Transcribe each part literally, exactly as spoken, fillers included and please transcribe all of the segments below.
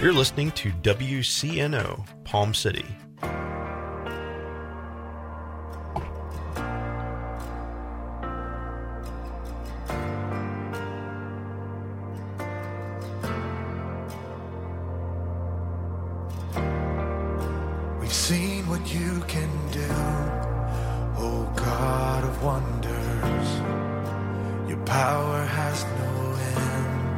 You're listening to W C N O, Palm City. We've seen what you can do, oh God of wonders. Your power has no end.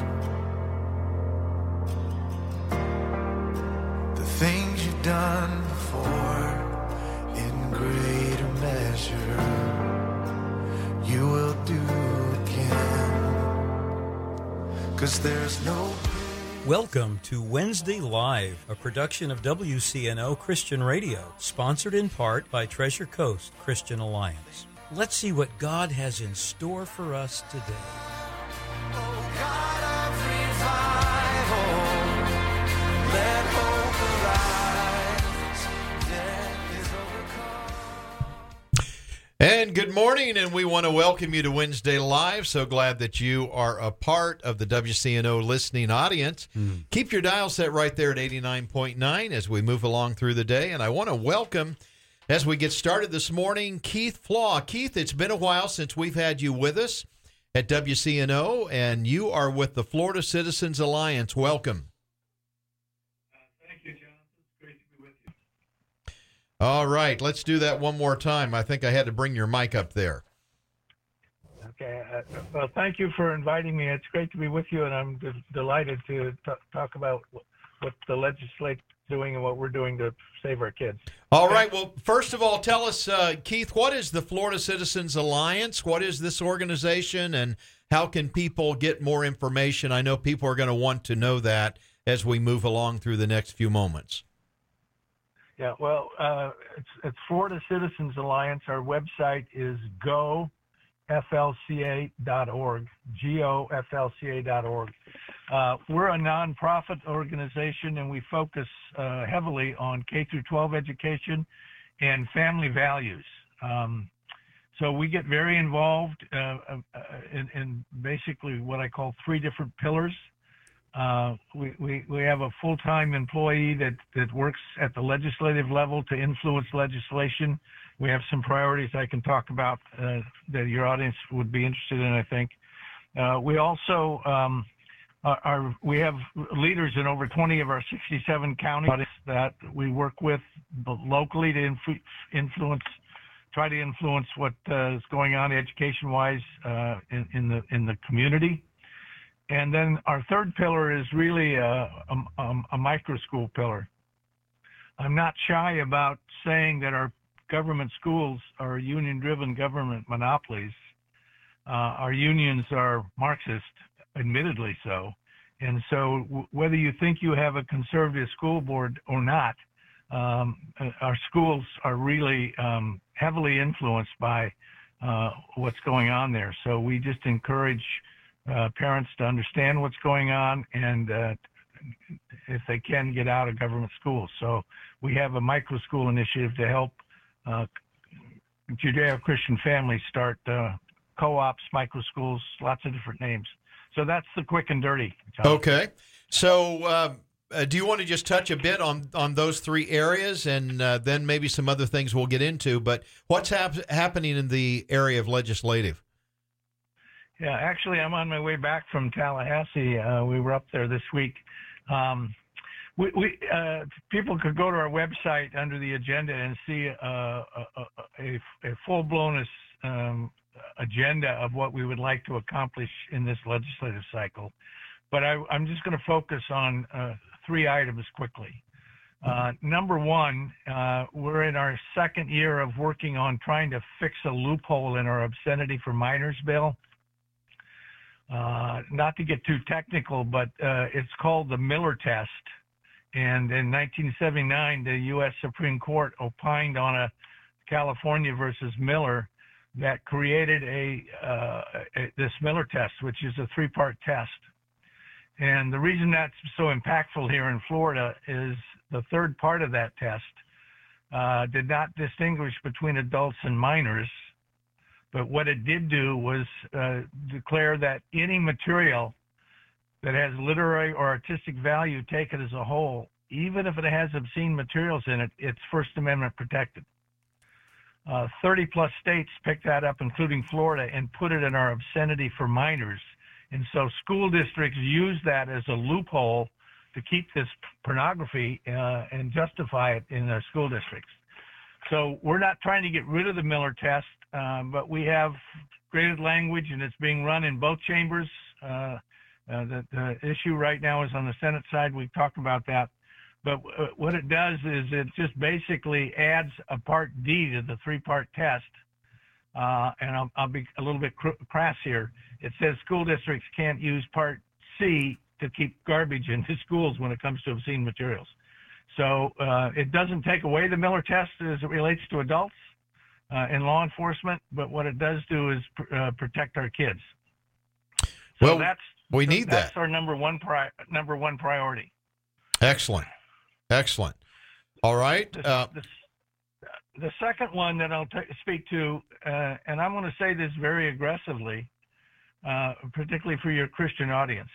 The things you've done before, in greater measure, you will do again. 'Cause there's no... Welcome to Wednesday Live, a production of W C N O Christian Radio, sponsored in part by Treasure Coast Christian Alliance. Let's see what God has in store for us today. Oh God of revival, let hope arise, death is overcome. And good morning, and we want to welcome you to Wednesday Live. So glad that you are a part of the W C N O listening audience. Mm. Keep your dial set right there at eighty-nine point nine as we move along through the day. And I want to welcome, as we get started this morning, Keith Flaw. Keith, it's been a while since we've had you with us at W C N O, and you are with the Florida Citizens Alliance. Welcome. All right, let's do that one more time. I think I had to bring your mic up there. Okay. Uh, well, thank you for inviting me. It's great to be with you, and I'm d- delighted to t- talk about what the legislature's doing and what we're doing to save our kids. All right. Well, first of all, tell us, uh, Keith, what is the Florida Citizens Alliance? What is this organization, and how can people get more information? I know people are going to want to know that as we move along through the next few moments. Yeah, well, uh, it's, it's Florida Citizens Alliance. Our website is go f l c a dot org, G O F L C A dot org. Uh, we're a nonprofit organization, and we focus uh, heavily on K through twelve education and family values. Um, so we get very involved uh, uh, in, in basically what I call three different pillars. Uh, we, we, we have a full-time employee that, that works at the legislative level to influence legislation. We have some priorities I can talk about uh, that your audience would be interested in, I think. Uh, we also um, are, are, we have leaders in over twenty of our sixty-seven counties that we work with locally to influ- influence, try to influence what uh, is going on education-wise uh, in, in the in the community. And then our third pillar is really a, a, a micro school pillar. I'm not shy about saying that our government schools are union-driven government monopolies. Uh, our unions are Marxist, admittedly so. And so w- whether you think you have a conservative school board or not, um, our schools are really um, heavily influenced by uh, what's going on there. So we just encourage Uh, parents to understand what's going on, and uh, if they can, get out of government schools. So we have a micro school initiative to help uh, Judeo-Christian families start uh, co-ops, micro schools, lots of different names. So that's the quick and dirty, John. Okay. So uh, uh, do you want to just touch a bit on, on those three areas, and uh, then maybe some other things we'll get into, but what's hap- happening in the area of legislative? Yeah, actually, I'm on my way back from Tallahassee. Uh, we were up there this week. Um, we, we uh, people could go to our website under the agenda and see uh, a, a, a full-blown um, agenda of what we would like to accomplish in this legislative cycle. But I, I'm just going to focus on uh, three items quickly. Uh, number one, uh, we're in our second year of working on trying to fix a loophole in our obscenity for minors bill. Uh, not to get too technical, but uh, it's called the Miller test. And in nineteen seventy-nine, the U S Supreme Court opined on a California versus Miller that created a, uh, a this Miller test, which is a three-part test. And the reason that's so impactful here in Florida is the third part of that test uh, did not distinguish between adults and minors. But what it did do was uh, declare that any material that has literary or artistic value taken as a whole, even if it has obscene materials in it, it's First Amendment protected. Uh, thirty plus states picked that up, including Florida, and put it in our obscenity for minors. And so school districts use that as a loophole to keep this pornography uh, and justify it in their school districts. So we're not trying to get rid of the Miller test, um, but we have graded language, and it's being run in both chambers. Uh, uh, the, the issue right now is on the Senate side. We've talked about that. But w- what it does is it just basically adds a Part D to the three-part test. Uh, and I'll, I'll be a little bit cr- crass here. It says school districts can't use Part C to keep garbage into schools when it comes to obscene materials. So uh, it doesn't take away the Miller test as it relates to adults uh, in law enforcement, but what it does do is pr- uh, protect our kids. So well, that's we need that's that. our number one pri- number one priority. Excellent, excellent. All right. The, Uh, the, the second one that I'll t- speak to, uh, and I'm going to say this very aggressively, uh, particularly for your Christian audience.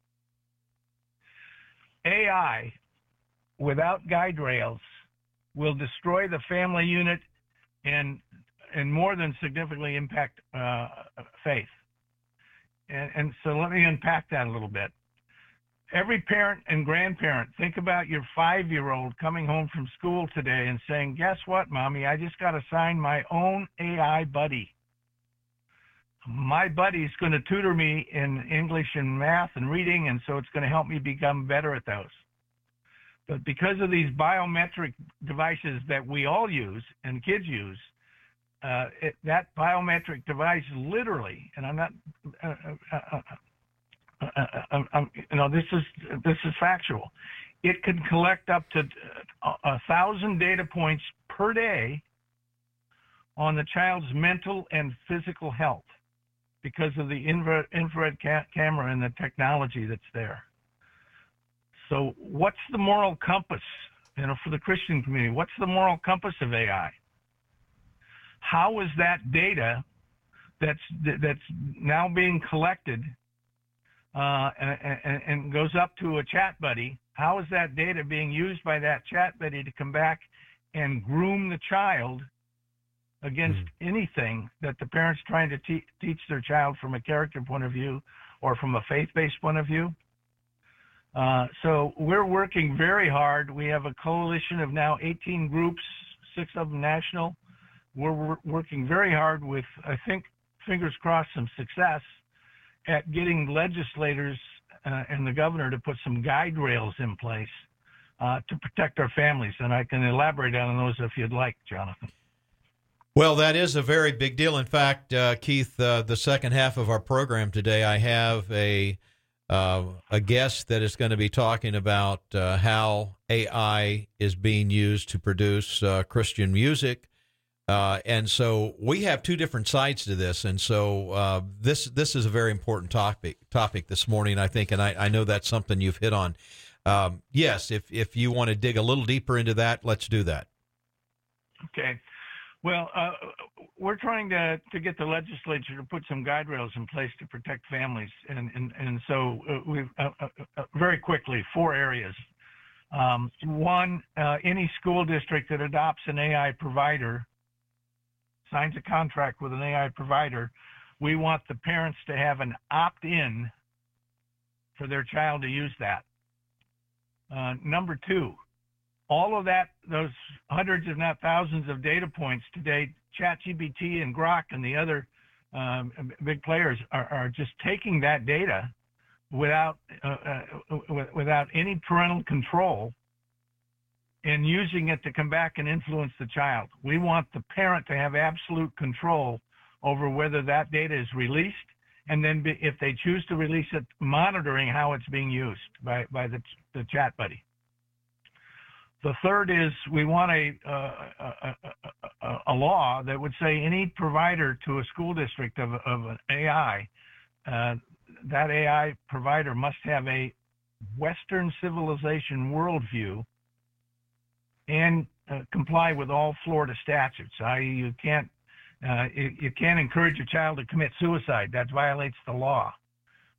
A I, without guide rails, will destroy the family unit and and more than significantly impact uh, faith. And, and so let me unpack that a little bit. Every parent and grandparent, think about your five-year-old coming home from school today and saying, guess what, Mommy, I just got assigned my own A I buddy. My buddy's going to tutor me in English and math and reading, and so it's going to help me become better at those. But because of these biometric devices that we all use and kids use, uh, it, that biometric device literally, and I'm not, uh, uh, uh, uh, uh, uh, you know, this is this is factual. It can collect up to a, a thousand data points per day on the child's mental and physical health, because of the infrared, infrared ca- camera and the technology that's there. So what's the moral compass, you know, for the Christian community? What's the moral compass of A I? How is that data that's that's now being collected uh, and, and, and goes up to a chat buddy? How is that data being used by that chat buddy to come back and groom the child against mm. anything that the parent's trying to te- teach their child from a character point of view or from a faith-based point of view? Uh, so we're working very hard. We have a coalition of now eighteen groups, six of them national. We're, we're working very hard with, I think, fingers crossed, some success at getting legislators uh, and the governor to put some guide rails in place uh, to protect our families. And I can elaborate on those if you'd like, Jonathan. Well, that is a very big deal. In fact, uh, Keith, uh, the second half of our program today, I have a uh, a guest that is going to be talking about uh, how A I is being used to produce uh, Christian music. Uh, and so we have two different sides to this. And so uh, this this is a very important topic topic this morning, I think, and I, I know that's something you've hit on. Um, yes, if, if you want to dig a little deeper into that, let's do that. Okay. Well, uh, we're trying to, to get the legislature to put some guide rails in place to protect families. And, and, and so uh, we've uh, uh, very quickly, four areas. Um, one, uh, any school district that adopts an A I provider, signs a contract with an A I provider, we want the parents to have an opt-in for their child to use that. Uh, number two, all of that, those hundreds, if not thousands of data points today, ChatGPT and Grok and the other um, big players are, are just taking that data without uh, uh, without any parental control and using it to come back and influence the child. We want the parent to have absolute control over whether that data is released, and then be, if they choose to release it, monitoring how it's being used by, by the, the chat buddy. The third is we want a, uh, a, a, a law that would say any provider to a school district of, of an A I, uh, that A I provider must have a Western civilization worldview and uh, comply with all Florida statutes. that is, you can't uh, you, you can't encourage your child to commit suicide. That violates the law.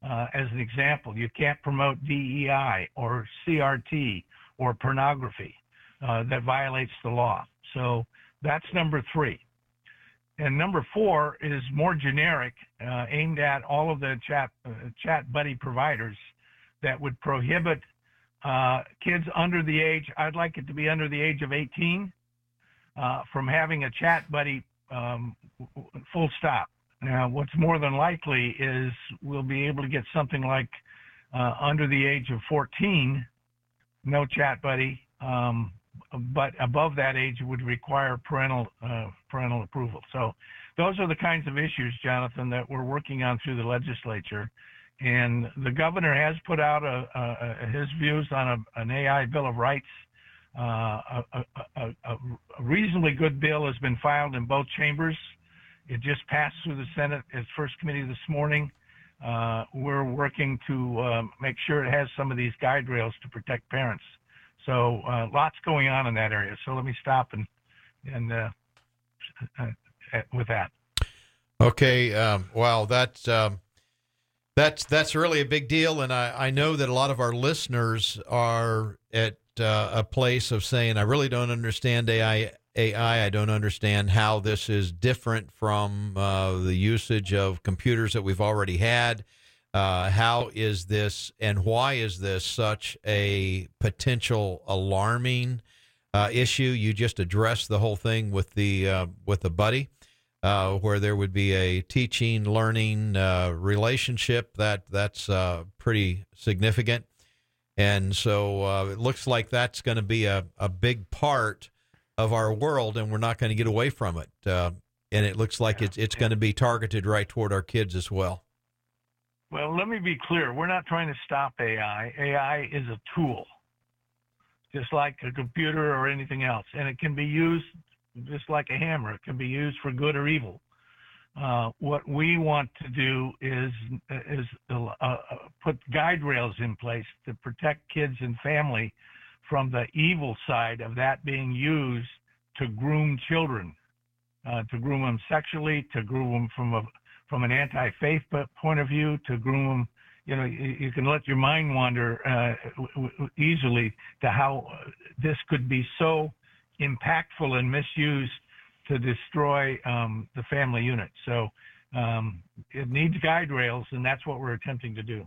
Uh, as an example, you can't promote D E I or C R T or pornography. Uh, that violates the law. So that's number three. And number four is more generic, uh, aimed at all of the chat uh, chat buddy providers that would prohibit uh, kids under the age, I'd like it to be under the age of eighteen, uh, from having a chat buddy, um, full stop. Now, what's more than likely is we'll be able to get something like uh, under the age of fourteen, no chat buddy, um, but above that age would require parental uh, parental approval. So those are the kinds of issues, Jonathan, that we're working on through the legislature. And the governor has put out a, a, a, his views on a, an A I Bill of Rights. Uh, a, a, a, a reasonably good bill has been filed in both chambers. It just passed through the Senate as first committee this morning. Uh, we're working to uh, make sure it has some of these guide rails to protect parents. So uh, lots going on in that area. So let me stop and and uh, uh, with that. Okay. Um, wow. That's um, that's that's really a big deal, and I, I know that a lot of our listeners are at uh, a place of saying, "I really don't understand A I. A I. I don't understand how this is different from uh, the usage of computers that we've already had. Uh, how is this and why is this such a potential alarming uh, issue?" You just addressed the whole thing with the uh, with the buddy, uh, where there would be a teaching, learning uh, relationship that that's uh, pretty significant, and so uh, it looks like that's going to be a, a big part of our world, and we're not going to get away from it. Uh, and it looks like yeah, it's it's yeah. going to be targeted right toward our kids as well. Well, let me be clear. We're not trying to stop A I. A I is a tool, just like a computer or anything else. And it can be used just like a hammer. It can be used for good or evil. Uh, what we want to do is, is uh, uh, put guide rails in place to protect kids and family from the evil side of that being used to groom children, uh, to groom them sexually, to groom them from a from an anti-faith point of view, to groom them. You know, you, you can let your mind wander uh, w- w- easily to how this could be so impactful and misused to destroy um, the family unit. So um, it needs guide rails, and that's what we're attempting to do.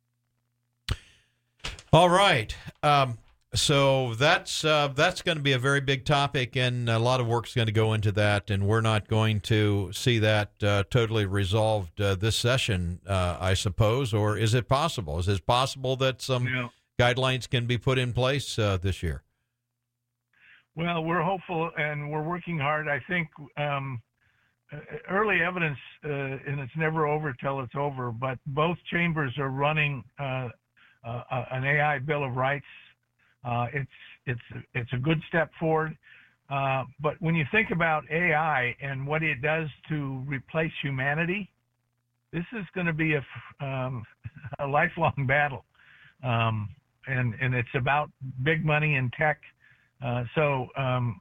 All right. Um, So that's uh, that's going to be a very big topic, and a lot of work's going to go into that, and we're not going to see that uh, totally resolved uh, this session, uh, I suppose, or is it possible? Is it possible that some Yeah. guidelines can be put in place uh, this year? Well, we're hopeful, and we're working hard. I think um, uh, early evidence, uh, and it's never over till it's over, but both chambers are running uh, uh, an A I Bill of Rights. Uh, it's it's it's a good step forward, uh, but when you think about A I and what it does to replace humanity, this is going to be a, um, a lifelong battle, um, and and it's about big money and tech. Uh, so, um,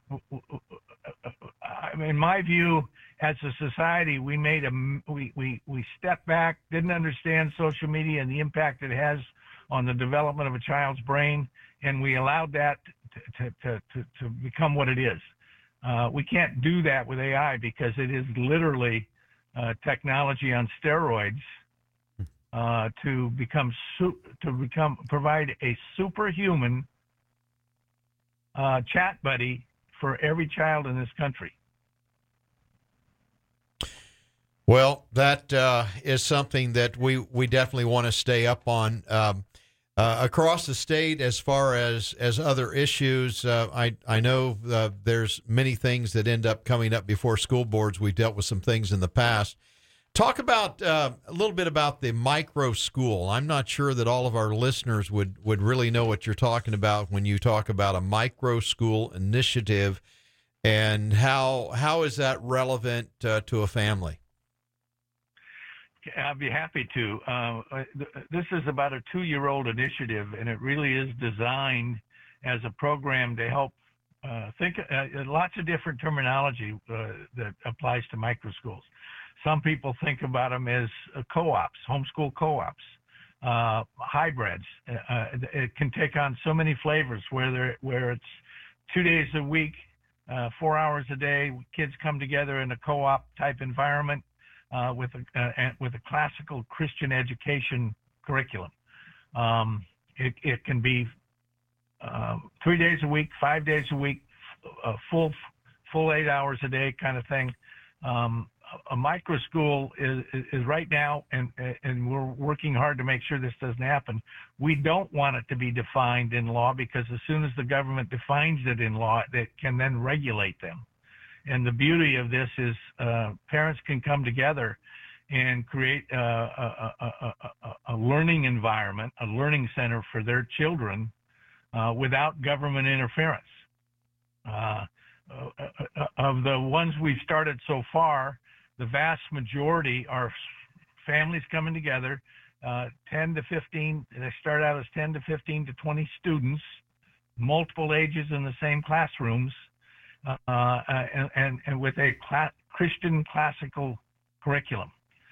in my view, as a society, we made a we we we stepped back, didn't understand social media and the impact it has on the development of a child's brain, and we allowed that to, to, to, to become what it is. Uh, we can't do that with A I because it is literally uh, technology on steroids uh, to become su- to become provide a superhuman uh, chat buddy for every child in this country. Well, that uh, is something that we, we definitely want to stay up on. Um, Uh, across the state, as far as, as other issues, uh, I I know uh, there's many things that end up coming up before school boards. We've dealt with some things in the past. Talk about uh, a little bit about the micro school. I'm not sure that all of our listeners would, would really know what you're talking about when you talk about a micro school initiative, and how how is that relevant uh, to a family? I'd be happy to. Uh, this is about a two-year-old initiative, and it really is designed as a program to help uh, think uh, lots of different terminology uh, that applies to micro schools. Some people think about them as uh, co-ops, homeschool co-ops. uh, hybrids. Uh, it can take on so many flavors, where where it's two days a week, uh, four hours a day. Kids come together in a co-op type environment uh, with a uh, with a classical Christian education curriculum. Um, it, it can be uh, three days a week, five days a week, a full full eight hours a day kind of thing. Um, a micro school is, is right now, and and we're working hard to make sure this doesn't happen. We don't want it to be defined in law, because as soon as the government defines it in law, it can then regulate them. And the beauty of this is uh, parents can come together and create a, a, a, a, a learning environment, a learning center for their children uh, without government interference. Uh, uh, of the ones we've started so far, the vast majority are families coming together, uh, ten to fifteen. They start out as ten to fifteen to twenty students, multiple ages in the same classrooms, uh, and, and, and with a cla- Christian classical curriculum.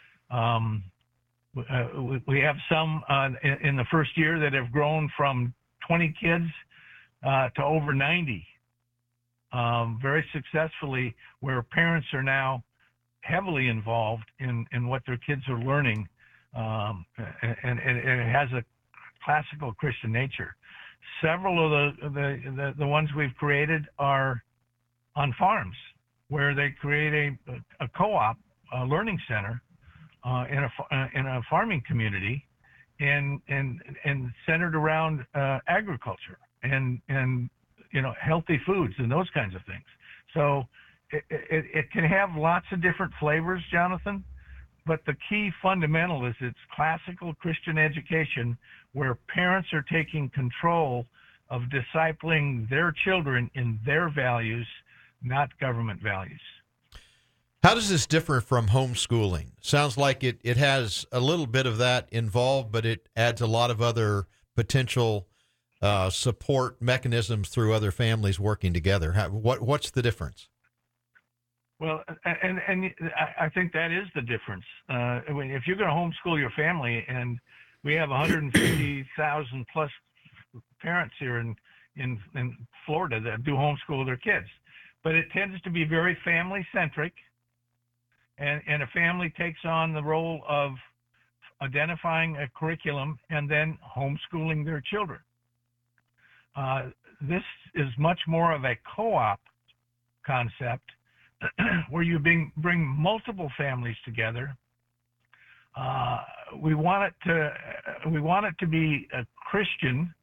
Um, uh, we have some uh, in, in the first year that have grown from twenty kids uh, to over ninety, um, very successfully, where parents are now heavily involved in, in what their kids are learning, um, and, and, and it has a classical Christian nature. Several of the, the, the, the ones we've created are on farms, where they create a, a co-op, a learning center uh, in, a, uh, in a farming community, and, and, and centered around uh, agriculture and, and, you know, healthy foods and those kinds of things. So It, it, it can have lots of different flavors, Jonathan, but the key fundamental is it's classical Christian education, where parents are taking control of discipling their children in their values, not government values. How does this differ from homeschooling? Sounds like it, it has a little bit of that involved, but it adds a lot of other potential uh, support mechanisms through other families working together. How, what what's the difference? Well, and and I think that is the difference. Uh, if you're going to homeschool your family, and we have one hundred fifty thousand plus parents here in, in in Florida that do homeschool their kids, but it tends to be very family centric, and and a family takes on the role of identifying a curriculum and then homeschooling their children. Uh, this is much more of a co-op concept, where you bring, bring multiple families together. Uh, we want it to uh, we want it to be a Christian,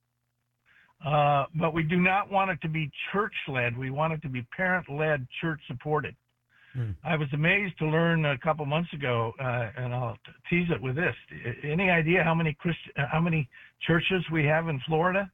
uh, but we do not want it to be church-led. We want it to be parent-led, church-supported. Hmm. I was amazed to learn a couple months ago, uh, and I'll tease it with this. Any idea how many Christ- how many churches we have in Florida?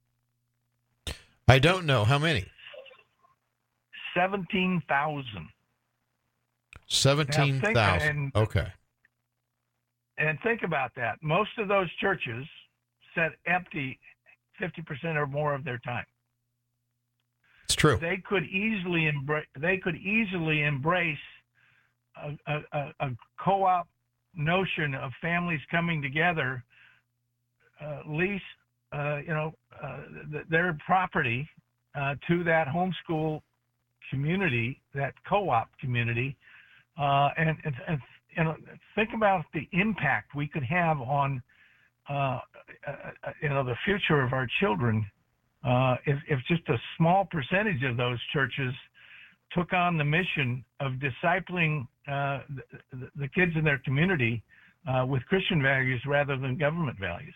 I don't know. How many? seventeen thousand. seventeen thousand. Okay. And think about that. Most of those churches sit empty fifty percent or more of their time. It's true. They could easily embrace, they could easily embrace a, a, a co-op notion of families coming together, uh, lease, uh, you know, uh, th- their property uh, to that homeschool community, that co-op community, uh, and, and, and you know, think about the impact we could have on, uh, uh, you know, the future of our children uh, if, if just a small percentage of those churches took on the mission of discipling uh, the, the kids in their community uh, with Christian values rather than government values.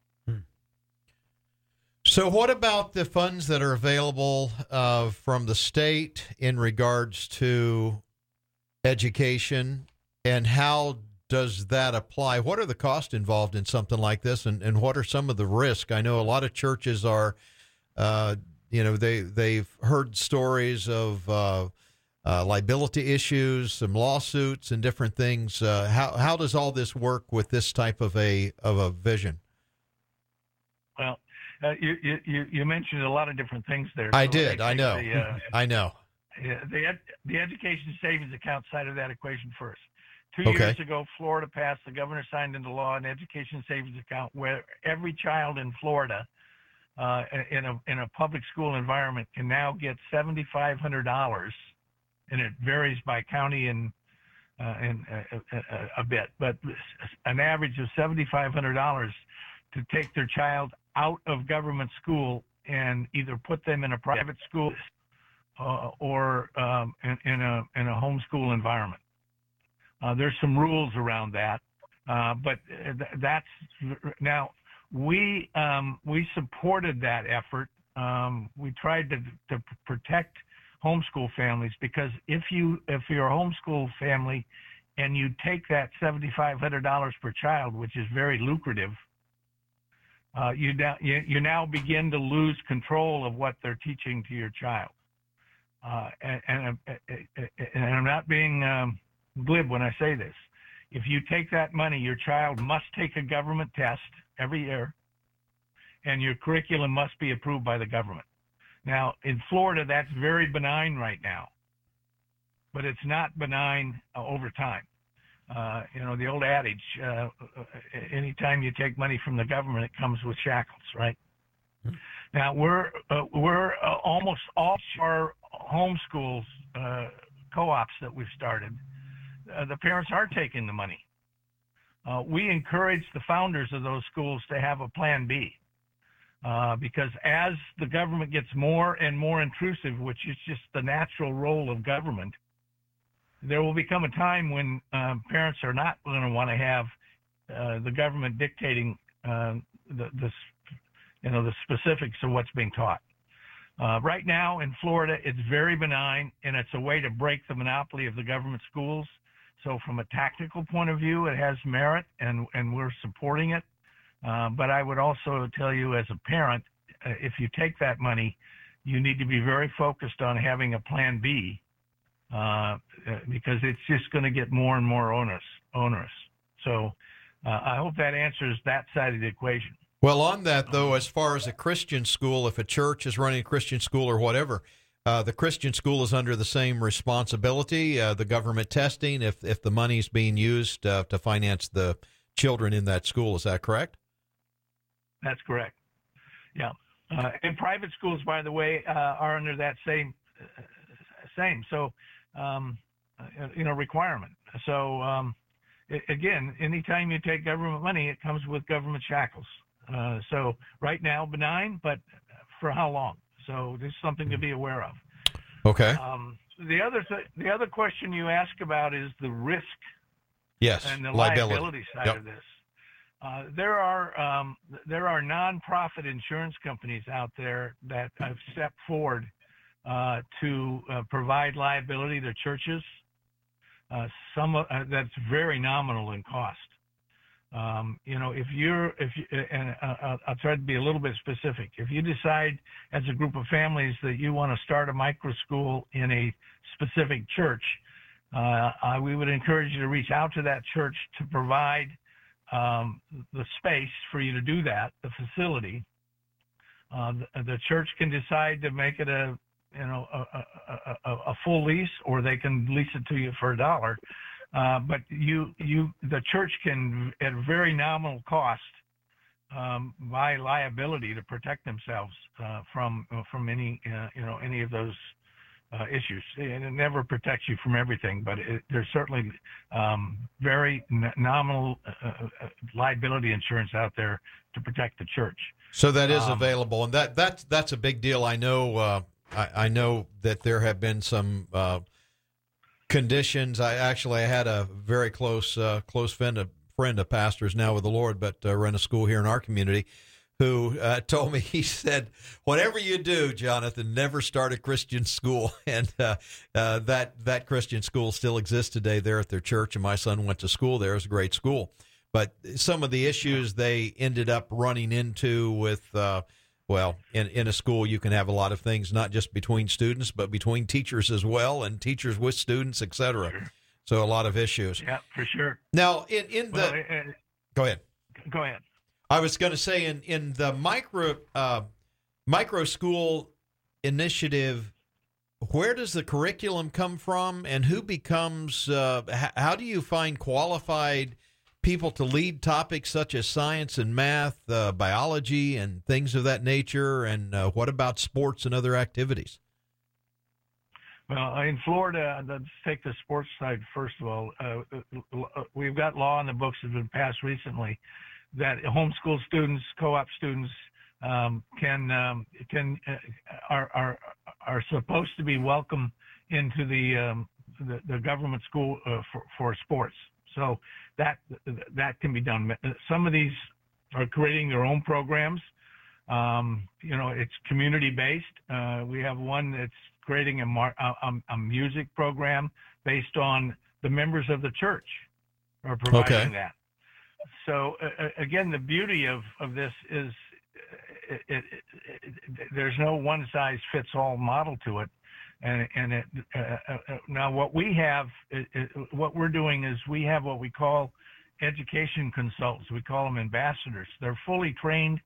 So what about the funds that are available uh, from the state in regards to education, and how does that apply? What are the costs involved in something like this, and, and what are some of the risks? I know a lot of churches are, uh, you know, they, they've heard stories of uh, uh, liability issues, some lawsuits and different things. Uh, how, how does all this work with this type of a, of a vision? Well, Uh, you, you you mentioned a lot of different things there. I so did. I know. The, uh, I know. the ed, the education savings account side of that equation first. Two Okay. years ago, Florida passed, the governor signed into law an education savings account where every child in Florida uh, in a in a public school environment can now get seven thousand five hundred dollars, and it varies by county and uh, and uh, a, a bit, but an average of seven thousand five hundred dollars to take their child out of government school and either put them in a private school uh, or um, in, in a in a homeschool environment. Uh, there's some rules around that, uh, but th- that's now we um, we supported that effort. Um, we tried to to protect homeschool families because if you if you're a homeschool family and you take that seven thousand five hundred dollars per child, which is very lucrative, uh, you now you, you now begin to lose control of what they're teaching to your child. Uh, and, and, and I'm not being um, glib when I say this. If you take that money, your child must take a government test every year, and your curriculum must be approved by the government. Now, in Florida, that's very benign right now, but it's not benign uh, over time. Uh, you know, the old adage, uh, anytime you take money from the government, it comes with shackles, right? Mm-hmm. Now, we're uh, we're uh, almost all our homeschools, uh, co-ops that we've started, Uh, the parents are taking the money. Uh, we encourage the founders of those schools to have a plan B uh, because as the government gets more and more intrusive, which is just the natural role of government, there will become a time when uh, parents are not going to want to have uh, the government dictating uh, the, the, you know, the specifics of what's being taught. Uh, right now in Florida, it's very benign, and it's a way to break the monopoly of the government schools. So from a tactical point of view, it has merit, and, and we're supporting it. Uh, but I would also tell you as a parent, uh, if you take that money, you need to be very focused on having a plan B uh, because it's just going to get more and more onerous. onerous. So uh, I hope that answers that side of the equation. Well, on that, though, as far as a Christian school, if a church is running a Christian school or whatever, Uh, the Christian school is under the same responsibility, uh, the government testing, if if the money is being used uh, to finance the children in that school. Is that correct? That's correct. Yeah. Uh, and private schools, by the way, uh, are under that same, uh, same. So, um, uh, you know, requirement. So, um, it, again, anytime you take government money, it comes with government shackles. Uh, so right now, benign, but for how long? So this is something to be aware of. Okay. Um, the other th- the other question you ask about is the risk Yes. and the liability, liability side yep. of this. Uh, there are um, there are nonprofit insurance companies out there that have stepped forward uh, to uh, provide liability to churches. Uh, some uh, that's very nominal in cost. Um, you know, if you're, if you, and uh, I'll try to be a little bit specific. If you decide as a group of families that you want to start a micro school in a specific church, uh, I, we would encourage you to reach out to that church to provide um, the space for you to do that, the facility. Uh, the, the church can decide to make it a, you know, a, a, a, a full lease, or they can lease it to you for a dollar. Uh, but you, you, the church can, at very nominal cost, um, buy liability to protect themselves uh, from from any, uh, you know, any of those uh, issues. And it never protects you from everything, but it, there's certainly um, very n- nominal uh, uh, liability insurance out there to protect the church. So that is um, available, and that that's that's a big deal. I know. Uh, I, I know that there have been some. Uh, conditions. I actually I had a very close uh, close friend, a friend of pastors now with the Lord, but uh, run a school here in our community, who uh, told me, he said, whatever you do, Jonathan, never start a Christian school. And uh, uh, that that Christian school still exists today there at their church, and my son went to school there. It was a great school. But some of the issues they ended up running into with uh, well, in, in a school, you can have a lot of things, not just between students, but between teachers as well, and teachers with students, et cetera. Sure. So a lot of issues. Yeah, for sure. Now, in, in the... Well, uh, go ahead. Go ahead. I was going to say, in, in the micro uh, micro school initiative where does the curriculum come from, and who becomes, uh, h- how do you find qualified people to lead topics such as science and math, uh, biology, and things of that nature? And uh, what about sports and other activities? Well, in Florida, let's take the sports side first of all. Uh, we've got law in the books that have been passed recently that homeschool students, co-op students um, can um, can uh, are are are supposed to be welcome into the um, the, the government school uh, for for sports. So that that can be done. Some of these are creating their own programs. Um, you know, it's community based. Uh, we have one that's creating a, mar- a, a music program based on the members of the church are providing Okay. that. So uh, again, the beauty of, of this is it, it, it, it, there's no one size fits all model to it. And, and it, uh, uh, now what we have, it, it, what we're doing is we have what we call education consultants. We call them ambassadors. They're fully trained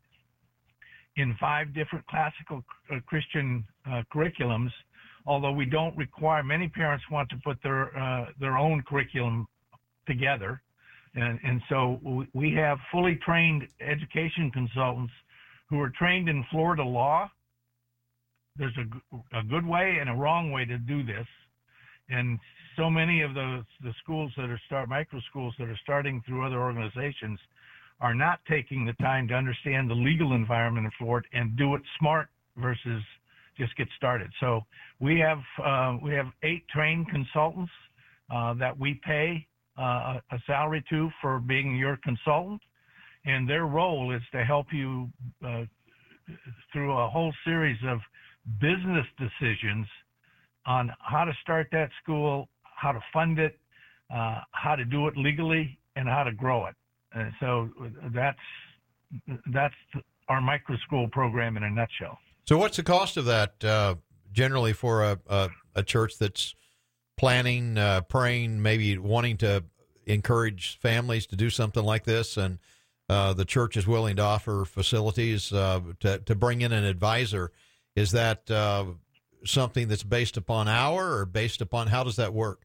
in five different classical uh, Christian uh, curriculums, although we don't require, many parents want to put their uh, their own curriculum together. And, and so we have fully trained education consultants who are trained in Florida law. There's a, a good way and a wrong way to do this. And so many of the, the schools that are start micro schools that are starting through other organizations are not taking the time to understand the legal environment in Florida and do it smart versus just get started. So we have uh, we have eight trained consultants uh, that we pay uh, a salary to for being your consultant, and their role is to help you uh, through a whole series of business decisions on how to start that school, how to fund it, uh, how to do it legally, and how to grow it. Uh, so that's that's our micro school program in a nutshell. So what's the cost of that uh, generally for a, a, a church that's planning, uh, praying, maybe wanting to encourage families to do something like this, and uh, the church is willing to offer facilities uh, to, to bring in an advisor? Is that uh, something that's based upon hour or based upon, how does that work?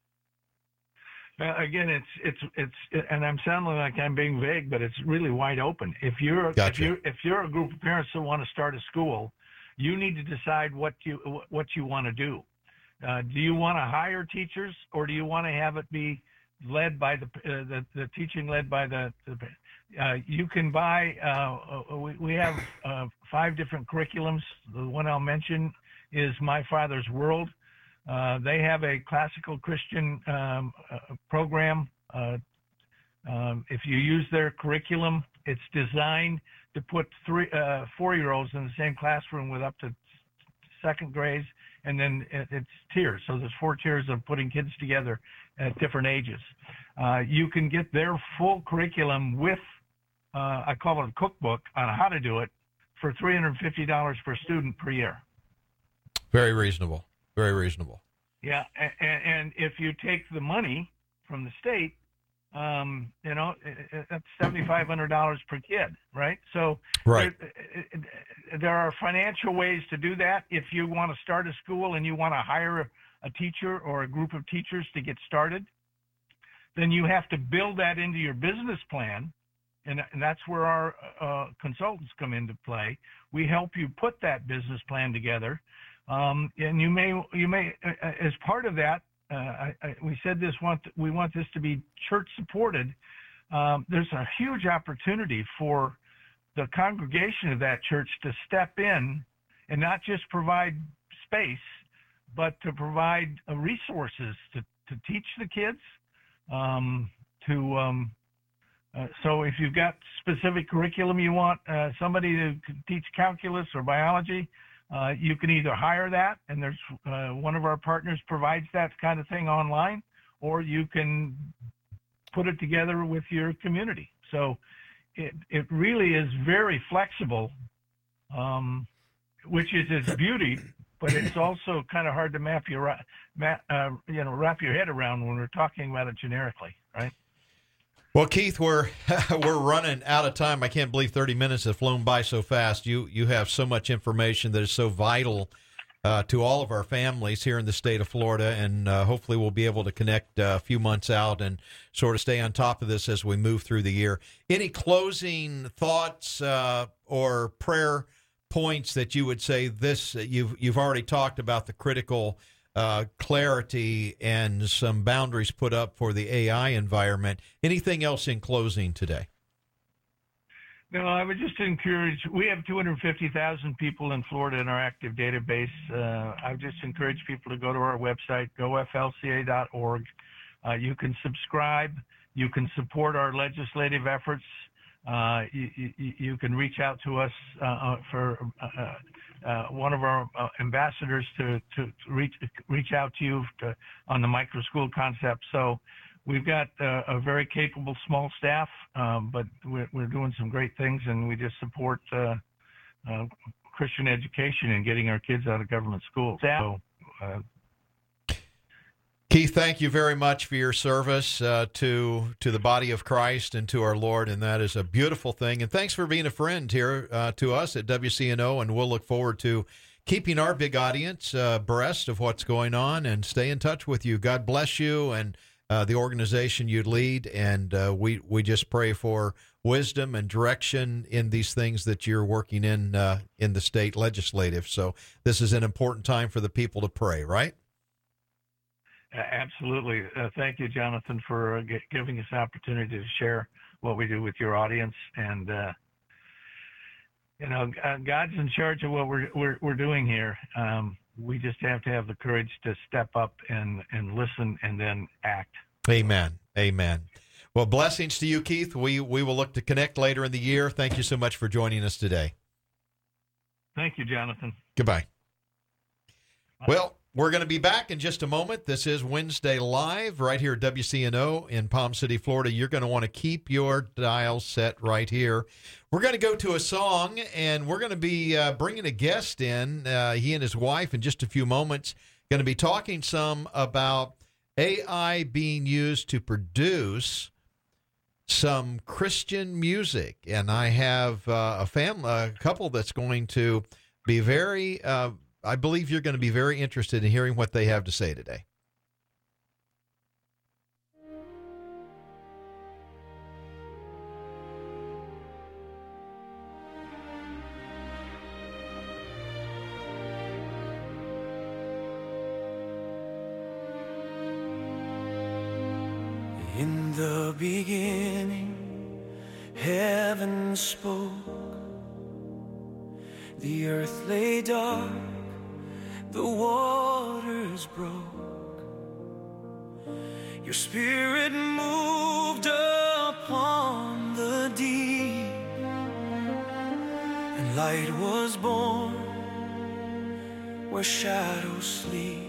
Uh, again, it's it's it's, and I'm sounding like I'm being vague, but it's really wide open. If you're Gotcha. if you if you're a group of parents that want to start a school, you need to decide what you what you want to do. Uh, do you want to hire teachers, or do you want to have it be led by the uh, the, the teaching led by the, the uh, you can buy. Uh, we we have uh, five different curriculums. The one I'll mention is My Father's World. Uh, they have a classical Christian um, uh, program. Uh, um, if you use their curriculum, it's designed to put three, uh, four-year-olds in the same classroom with up to second grades, and then it, it's tiers. So there's four tiers of putting kids together at different ages. Uh, you can get their full curriculum with, uh, I call it a cookbook on how to do it, for three hundred fifty dollars per student per year. Very reasonable. Very reasonable. Yeah, and, and if you take the money from the state, um, you know, that's seventy-five hundred dollars per kid, right? So Right. there, there are financial ways to do that. If you want to start a school and you want to hire a teacher or a group of teachers to get started, then you have to build that into your business plan, and, and that's where our uh, consultants come into play. We help you put that business plan together. Um, and you may, you may, uh, as part of that, uh, I, I, we said this want we want this to be church supported. Um, there's a huge opportunity for the congregation of that church to step in and not just provide space, but to provide uh, resources to, to teach the kids. Um, to um, uh, so if you've got specific curriculum you want uh, somebody to teach calculus or biology. Uh, you can either hire that, and there's uh, one of our partners provides that kind of thing online, or you can put it together with your community. So it it really is very flexible, um, which is its beauty, but it's also kind of hard to map your map, uh, you know wrap your head around when we're talking about it generically, right? Well, Keith, we're we're running out of time. I can't believe thirty minutes have flown by so fast. You you have so much information that is so vital uh, to all of our families here in the state of Florida, and uh, hopefully we'll be able to connect uh, a few months out and sort of stay on top of this as we move through the year. Any closing thoughts uh, or prayer points that you would say this? You've you've already talked about the critical uh, clarity and some boundaries put up for the A I environment. Anything else in closing today? No, I would just encourage, we have two hundred fifty thousand people in Florida in our active database. Uh, I would just encourage people to go to our website, go F L C A dot org. Uh, you can subscribe. You can support our legislative efforts. Uh, you, you, you can reach out to us uh, for uh, uh, one of our uh, ambassadors to, to reach reach out to you to, on the micro school concept. So we've got uh, a very capable small staff, um, but we're, we're doing some great things, and we just support uh, uh, Christian education and getting our kids out of government schools. So, uh, Keith, thank you very much for your service uh, to to the body of Christ and to our Lord, and that is a beautiful thing. And thanks for being a friend here uh, to us at W C N O, and we'll look forward to keeping our big audience uh, abreast of what's going on and stay in touch with you. God bless you and uh, the organization you lead, and uh, we, we just pray for wisdom and direction in these things that you're working in uh, in the state legislative. So this is an important time for the people to pray, right? Absolutely. Uh, thank you, Jonathan, for uh, g- giving us the opportunity to share what we do with your audience. And, uh, you know, uh, God's in charge of what we're, we're, we're doing here. Um, we just have to have the courage to step up and, and listen and then act. Amen. Amen. Well, blessings to you, Keith. We, we will look to connect later in the year. Thank you so much for joining us today. Thank you, Jonathan. Goodbye. Well, we're going to be back in just a moment. This is Wednesday Live right here at W C N O in Palm City, Florida. You're going to want to keep your dial set right here. We're going to go to a song, and we're going to be uh, bringing a guest in, uh, he and his wife, in just a few moments. Going to be talking some about A I being used to produce some Christian music. And I have uh, a family, a couple that's going to be very... Uh, I believe you're going to be very interested in hearing what they have to say today. In the beginning, heaven spoke, the earth lay dark, the waters broke. Your spirit moved upon the deep, and light was born where shadows sleep.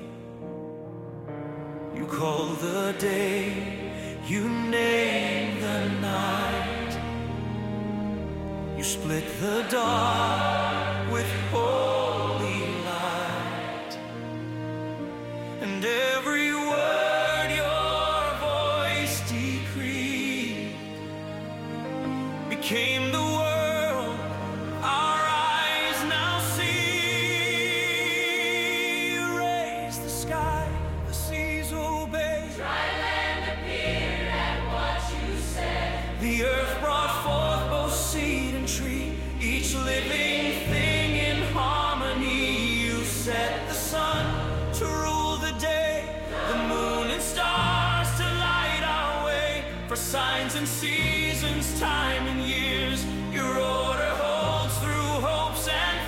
You called the day, you named the night. You split the dark with holy light, and every word your voice decreed became the world our eyes now see. You raised the sky, the seas obeyed. Dry land appeared at what you said. The earth brought forth both seed and tree, each living thing in harmony. You set the sun to rule the day, the moon and stars to light our way. For signs and seasons, time and years, your order holds through hopes and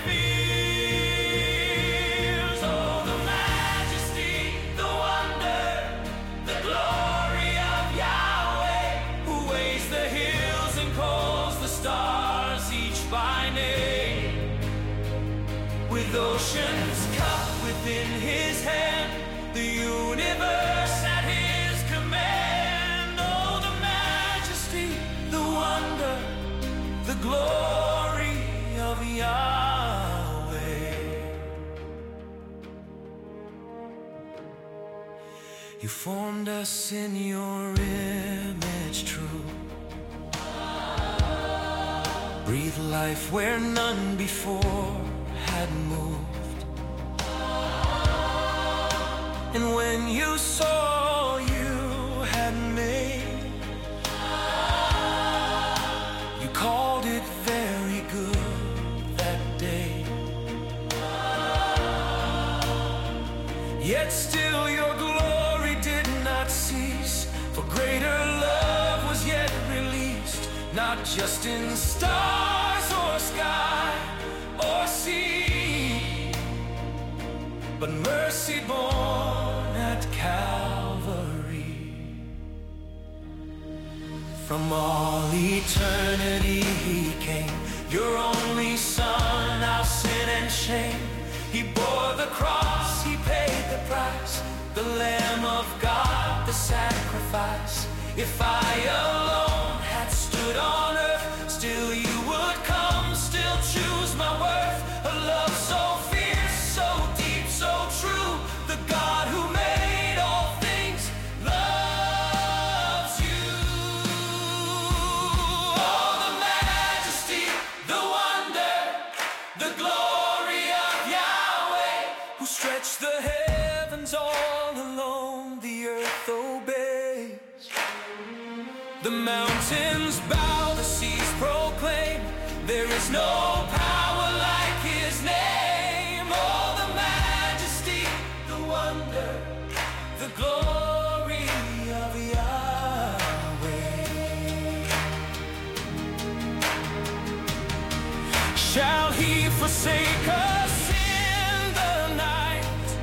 fears. Oh, the majesty, the wonder, the glory of Yahweh, who weighs the hills and calls the stars each by name. With oceans cupped within his hand, the universe at his command. Oh, the majesty, the wonder, the glory of Yahweh. You formed us in your image true, breathe life where none before had moved. And when you saw you had made, you called it very good that day. Yet still your glory did not cease, for greater love was yet released, not just in stars or sky or sea, but mercy born at Calvary. From all eternity he came, your only son, our sin and shame. He bore the cross, he paid the price, the Lamb of God, the sacrifice. If I alone had stood on earth, still you would come, still choose my worth. A love so fierce, so deep, so true. The God who made all things loves you. Oh, the majesty, the wonder, the glory of Yahweh, who stretched the heavens all alone, the earth obeys. The mountains bow, the seas proclaim, there is no power like his name. Oh, the majesty, the wonder, the glory of Yahweh. Shall he forsake us in the night?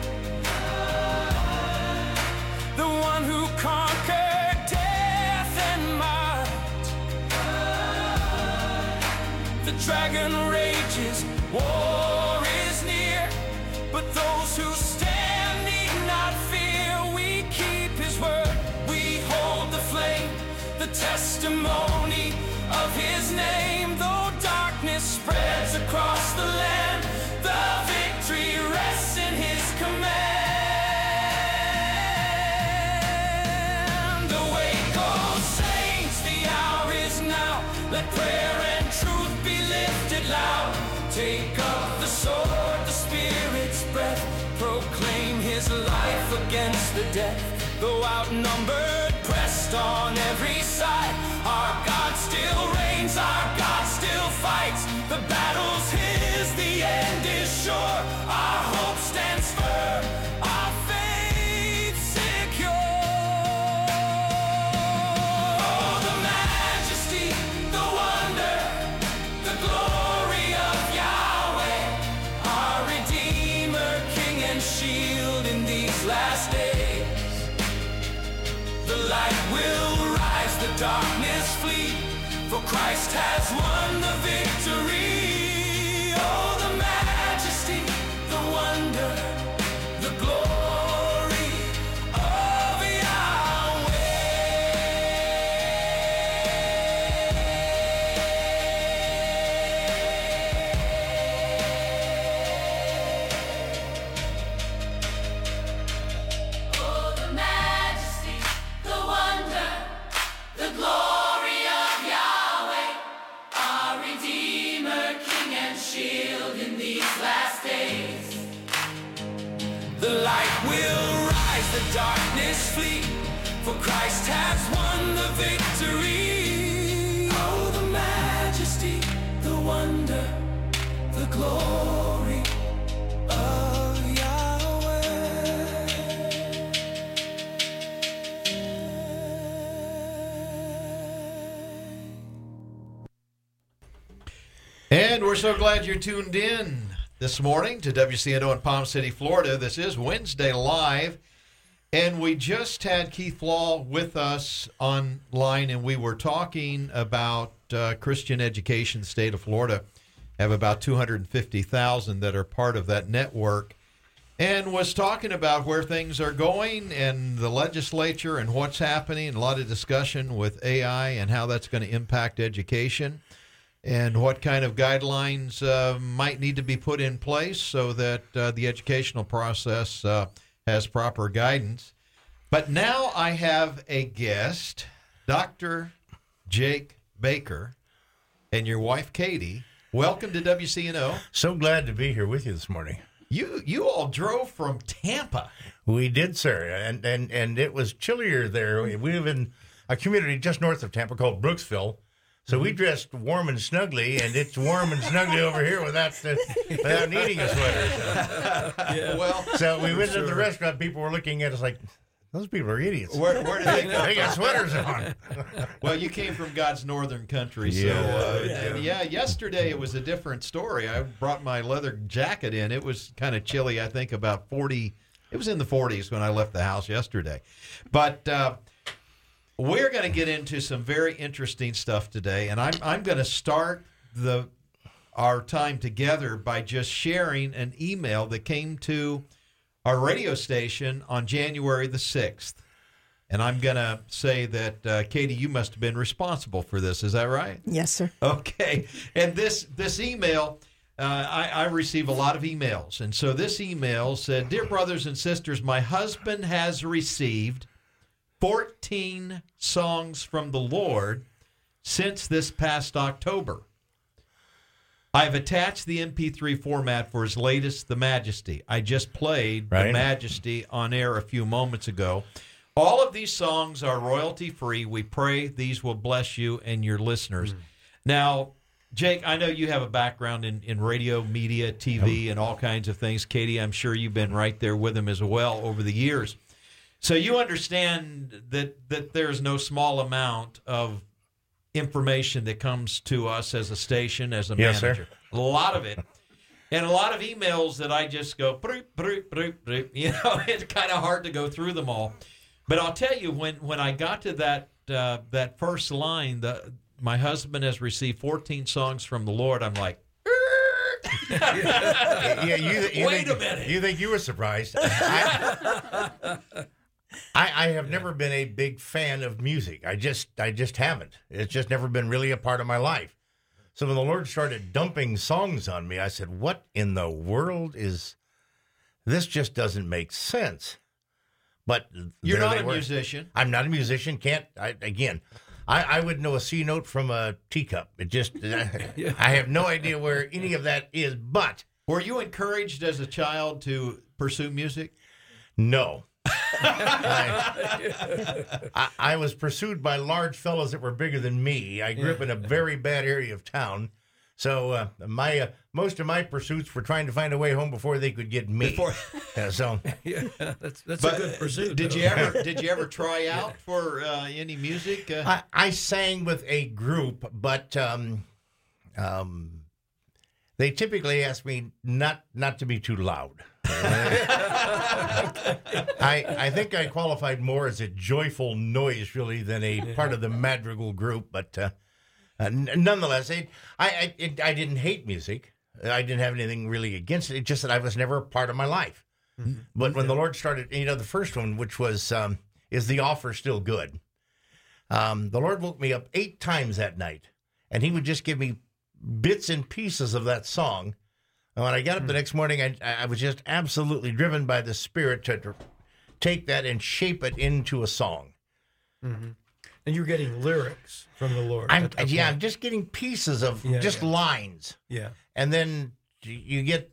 The one who conquered death and might. The dragon rages, war is near, but those who stand need not fear. We keep his word, we hold the flame, the testimony of his name. Though darkness spreads across the land, the victory rests in his command. Awake, O saints, the hour is now. Let prayer and truth be lifted loud. Take up the sword, the Spirit's breath. Proclaim his life against the death. Though outnumbered, pressed on every side, our God still reigns, our God still fights. The battle's his, the end is sure. Our hope stands firm, our faith secure. Oh, the majesty, the wonder, the glory of Yahweh, our Redeemer, King and shield in these last days. The light will rise, the darkness flee, for Christ has won the victory. Oh, the majesty, the wonder, the glory of Oh, the majesty, the wonder, the glory of Yahweh, our Redeemer, King and shield in these last days. The light will rise, the darkness flee, for Christ has won the victory. Oh, the majesty, the wonder, the glory of Yahweh. And we're so glad you're tuned in this morning to W C N O in Palm City, Florida. This is Wednesday Live, and we just had Keith Law with us online, and we were talking about uh, Christian education. The state of Florida have about two hundred fifty thousand that are part of that network, and was talking about where things are going and the legislature and what's happening, and a lot of discussion with A I and how that's going to impact education, and what kind of guidelines uh, might need to be put in place so that uh, the educational process uh, has proper guidance. But now I have a guest, Doctor Jake Baker, and your wife, Katie. Welcome to W C N O. So glad to be here with you this morning. You you all drove from Tampa. We did, sir, and and and it was chillier there. We live in a community just north of Tampa called Brooksville, so we dressed warm and snugly, and it's warm and snugly over here without uh, without needing a sweater. So, Yeah. Well, so we went to the restaurant. People were looking at us like, those people are idiots. where, where did they come They got sweaters on. Well, you came from God's northern country, so Yeah. uh, yeah. yeah. Yesterday it was a different story. I brought my leather jacket in. It was kind of chilly. I think about forty. It was in the forties when I left the house yesterday. But uh, we're going to get into some very interesting stuff today, and I'm I'm going to start the our time together by just sharing an email that came to our radio station on January the sixth. And I'm going to say that, uh, Katie, you must have been responsible for this. Is that right? Yes, sir. Okay. And this this email, uh, I, I receive a lot of emails. And so this email said, "Dear brothers and sisters, my husband has received fourteen songs from the Lord since this past October. I've attached the M P three format for his latest, The Majesty. I just played Right. The Majesty on air a few moments ago. All of these songs are royalty-free. We pray these will bless you and your listeners." Mm. Now, Jake, I know you have a background in, in radio, media, T V, and all kinds of things. Katie, I'm sure you've been right there with him as well over the years. So you understand that, that there's no small amount of information that comes to us as a station, as a Yes, manager. sir. A lot of it. And a lot of emails that I just go, broop, broop, broop, broop. You know, it's kind of hard to go through them all. But I'll tell you, when, when I got to that uh, that first line, the my husband has received fourteen songs from the Lord, I'm like, yeah, you, you Wait think, a minute. You think you were surprised? I, I, I have never been a big fan of music. I just, I just haven't. It's just never been really a part of my life. So when the Lord started dumping songs on me, I said, "What in the world is this? Just doesn't make sense." But you're there not they a were. musician. I'm not a musician. Can't I, again? I, I would know a C note from a teacup. It just, I have no idea where any of that is. But Were you encouraged as a child to pursue music? no. I, I, I was pursued by large fellows that were bigger than me. I grew up in a very bad area of town. So uh, my uh, most of my pursuits were trying to find a way home before they could get me. Before- Yeah, so Yeah, that's that's But a good pursuit. Did though. you ever did you ever try out for uh, any music? Uh, I, I sang with a group, but um, um, they typically ask me not not to be too loud. I I think I qualified more as a joyful noise, really, than a part of the madrigal group. But uh, uh, n- nonetheless, it, I I, it, I didn't hate music. I didn't have anything really against it. It's just that I was never a part of my life. Mm-hmm. But when the Lord started, you know, the first one, which was, um, "Is the offer still good?" Um, the Lord woke me up eight times that night, and he would just give me bits and pieces of that song. And when I got up the next morning, I, I was just absolutely driven by the Spirit to, to take that and shape it into a song. Mm-hmm. And you're getting lyrics from the Lord. I'm, at that yeah, point. I'm just getting pieces of Yeah, just yeah. lines. Yeah. And then you get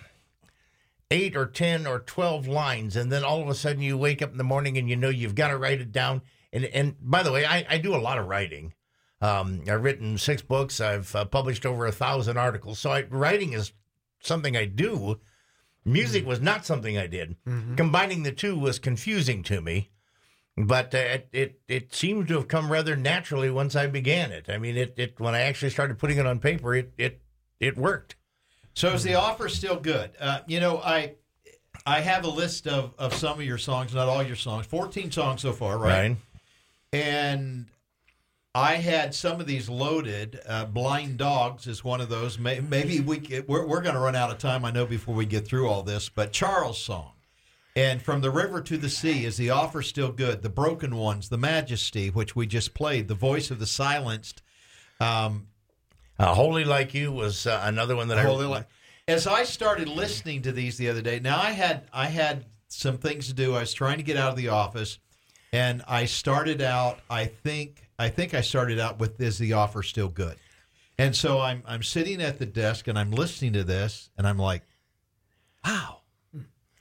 eight or ten or twelve lines, and then all of a sudden you wake up in the morning and you know you've got to write it down. And and by the way, I, I do a lot of writing. Um, I've written six books. I've uh, published over a thousand articles. So I, writing is something I do. Music was not something I did. Mm-hmm. Combining the two was confusing to me. But uh, it, it it seemed to have come rather naturally once I began it. I mean, it, it when I actually started putting it on paper, it it it worked. So is the offer still good? Uh, you know, I I have a list of, of some of your songs, not all your songs, fourteen songs so far, right? Right. And I had some of these loaded. Uh, Blind Dogs is one of those. May, maybe we c- we're, we're going to run out of time, I know, before we get through all this. But Charles' song, and From the River to the Sea, is the offer still good? The Broken Ones, The Majesty, which we just played, The Voice of the Silenced. Um, Uh, Holy Like You was uh, another one that Holy I. Li- As I started listening to these the other day, now I had I had some things to do. I was trying to get out of the office, and I started out. I think I think I started out with "Is the offer still good?" And so I'm I'm sitting at the desk and I'm listening to this, and I'm like, "Wow,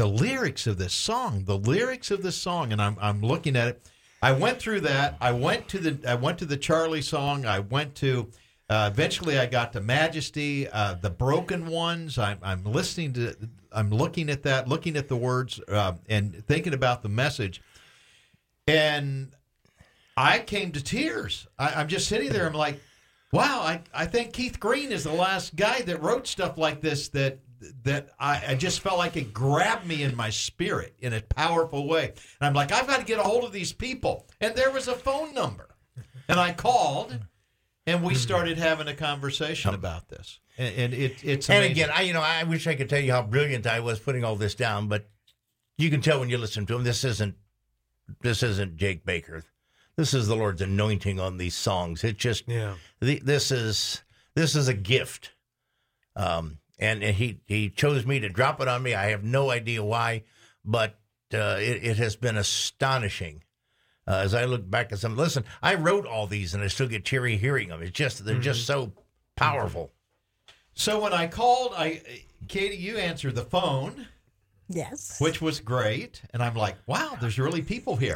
the lyrics of this song, the lyrics of this song, and I'm I'm looking at it. I went through that. I went to the I went to the Charlie song. I went to uh, eventually I got to Majesty, uh, the Broken Ones. I'm I'm listening to. I'm looking at that, looking at the words, uh, and thinking about the message, and I came to tears. I, I'm just sitting there. I'm like, wow. I I think Keith Green is the last guy that wrote stuff like this that. that I, I just felt like it grabbed me in my spirit in a powerful way. And I'm like, I've got to get a hold of these people. And there was a phone number. And I called, and we started having a conversation about this. And, and it, it's amazing. And again, I you know, I wish I could tell you how brilliant I was putting all this down, but you can tell when you listen to him, this isn't this isn't Jake Baker. This is the Lord's anointing on these songs. It just Yeah. the, this is this is a gift. Um And he, he chose me to drop it on me. I have no idea why, but uh, it, it has been astonishing. Uh, as I look back at some, listen, I wrote all these, and I still get teary hearing them. It's just they're just so powerful. So when I called, I Katie, you answered the phone, Yes. which was great, and I'm like, wow, there's really people here.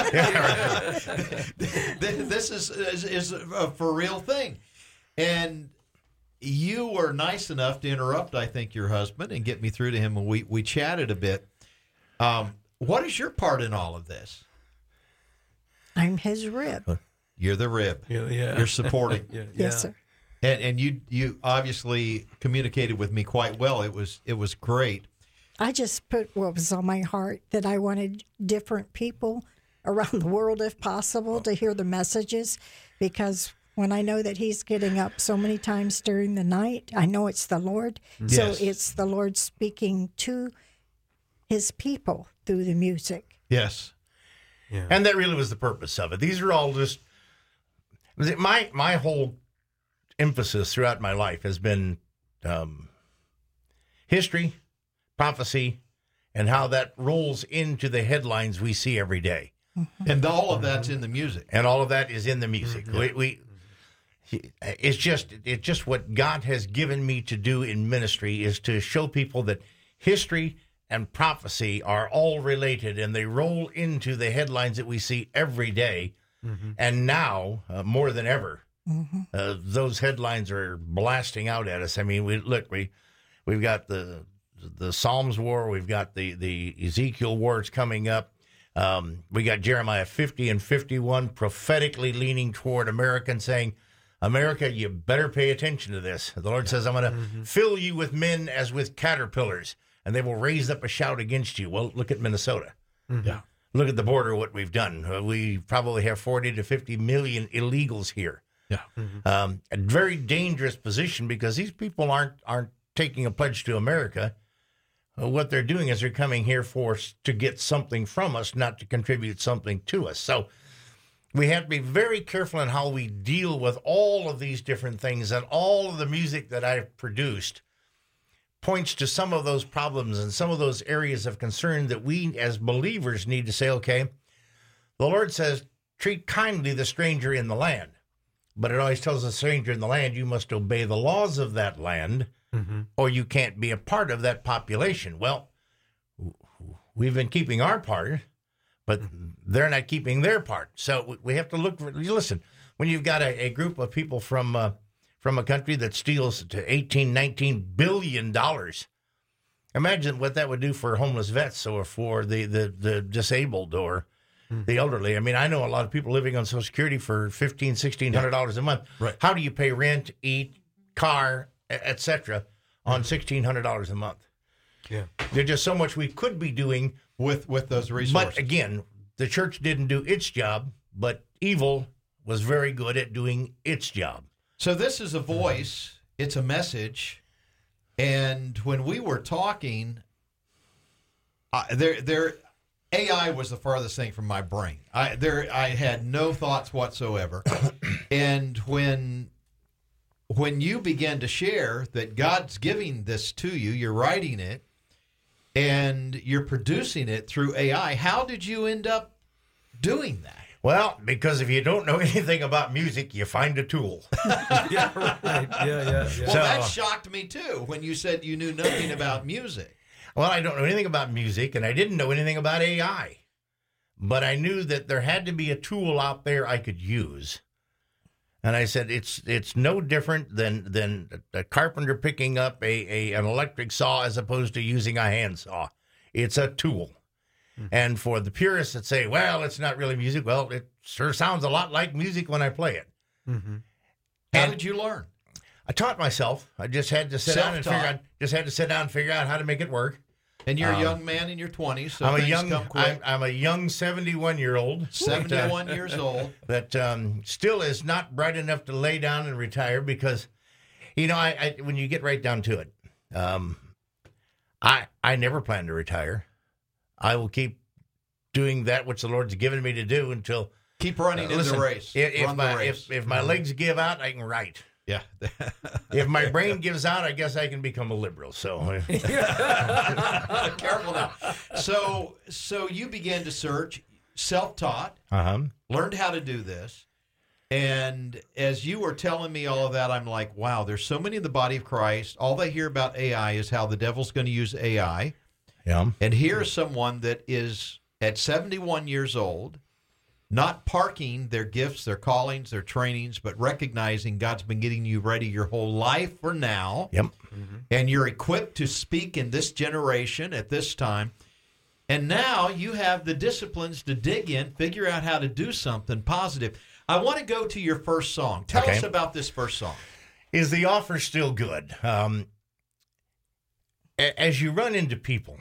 This is is, is a for real thing, and. You were nice enough to interrupt, I think, your husband and get me through to him, and we, we chatted a bit. Um, what is your part in all of this? I'm his rib. You're the rib. Yeah, yeah. You're supporting. Yeah, Yes, sir. And and you you obviously communicated with me quite well. It was it was great. I just put what was on my heart, that I wanted different people around the world, if possible, to hear the messages, because when I know that he's getting up so many times during the night, I know it's the Lord. Yes. So it's the Lord speaking to his people through the music. Yes. Yeah. And that really was the purpose of it. These are all just my my whole emphasis throughout my life has been um, history, prophecy, and how that rolls into the headlines we see every day. And all of that's in the music. And all of that is in the music. We, we it's just it's just what God has given me to do in ministry is to show people that history and prophecy are all related, and they roll into the headlines that we see every day. Mm-hmm. And now, uh, more than ever, mm-hmm. uh, those headlines are blasting out at us. I mean, we look, we we've got the the Psalms war, we've got the the Ezekiel wars coming up. Um, we got Jeremiah fifty and fifty-one prophetically leaning toward America and saying, America, you better pay attention to this. The Lord says, I'm going to mm-hmm. fill you with men as with caterpillars, and they will raise up a shout against you. Well, look at Minnesota. Mm-hmm. Yeah. Look at the border, what we've done. Uh, we probably have forty to fifty million illegals here. Yeah. Mm-hmm. Um, a very dangerous position because these people aren't aren't taking a pledge to America. Uh, what they're doing is they're coming here for to get something from us, not to contribute something to us. So we have to be very careful in how we deal with all of these different things, and all of the music that I've produced points to some of those problems and some of those areas of concern that we as believers need to say, okay, the Lord says, treat kindly the stranger in the land. But it always tells the stranger in the land, you must obey the laws of that land, mm-hmm. or you can't be a part of that population. Well, we've been keeping our part, but they're not keeping their part. So we have to look for, listen, when you've got a, a group of people from uh, from a country that steals to eighteen, nineteen billion dollars, imagine what that would do for homeless vets or for the, the, the disabled or mm-hmm. the elderly. I mean, I know a lot of people living on Social Security for fifteen, sixteen hundred dollars yeah. a month. Right. How do you pay rent, eat, car, et cetera, on sixteen hundred dollars a month? Yeah. There's just so much we could be doing with with those resources. But again, the church didn't do its job, but evil was very good at doing its job. So this is a voice, it's a message, and when we were talking, uh, there there A I was the farthest thing from my brain. I there I had no thoughts whatsoever. And when when you began to share that God's giving this to you, you're writing it, and you're producing it through A I, how did you end up doing that? Well, because if you don't know anything about music, you find a tool. yeah, right. Yeah, yeah, yeah. Well, So, that shocked me, too, when you said you knew nothing about music. Well, I don't know anything about music, and I didn't know anything about A I. But I knew that there had to be a tool out there I could use. And I said, it's it's no different than than a carpenter picking up a, a an electric saw as opposed to using a handsaw. It's a tool. Mm-hmm. And for the purists that say, well, it's not really music, well, it sure sounds a lot like music when I play it. Mm-hmm. How and did you learn? I taught myself. I just had to sit down and figure out just had to sit down and figure out how to make it work. And you're um, a young man in your twenties, so I'm a things young come quick. I'm, I'm a young seventy-one-year-old. seventy-one years old. That um, still is not bright enough to lay down and retire because, you know, I, I when you get right down to it, um, I I never plan to retire. I will keep doing that which the Lord's given me to do until keep running uh, in listen, the race. If, if Run my the race. if if my legs give out, I can write. Yeah. If my brain gives out, I guess I can become a liberal. So careful now. So so you began to search, self-taught, uh-huh. learned how to do this. And as you were telling me all of that, I'm like, wow, there's so many in the body of Christ. All they hear about A I is how the devil's going to use A I. Yeah. And here's someone that is at seventy-one years old, not parking their gifts, their callings, their trainings, but recognizing God's been getting you ready your whole life for now. Yep. Mm-hmm. And you're equipped to speak in this generation at this time. And now you have the disciplines to dig in, figure out how to do something positive. I want to go to your first song. Tell okay. us about this first song. Is the offer still good? Um, as you run into people,